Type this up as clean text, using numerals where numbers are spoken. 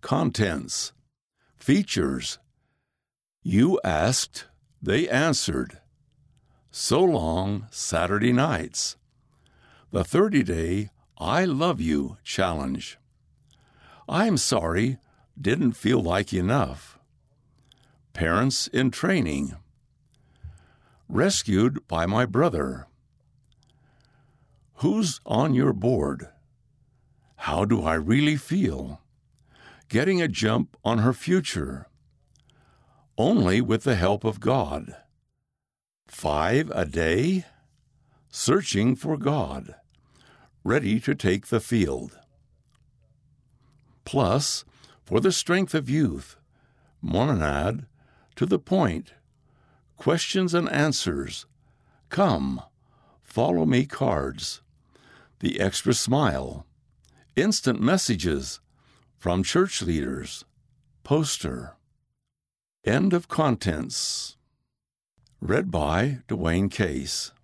Contents. Features. You asked, they answered. So long, Saturday nights. The 30-day I Love You Challenge. I'm sorry, didn't feel like enough. Parents in Training. Rescued by my brother. Who's on your board? How do I really feel? Getting a jump on her future. Only with the help of God. 5 a day? Searching for God. Ready to take the field. Plus, for the strength of youth. Monad, to the point. Questions and answers. Come, follow me cards. The extra smile. Instant messages from church leaders. Poster. End of contents. Read by Dwayne Case.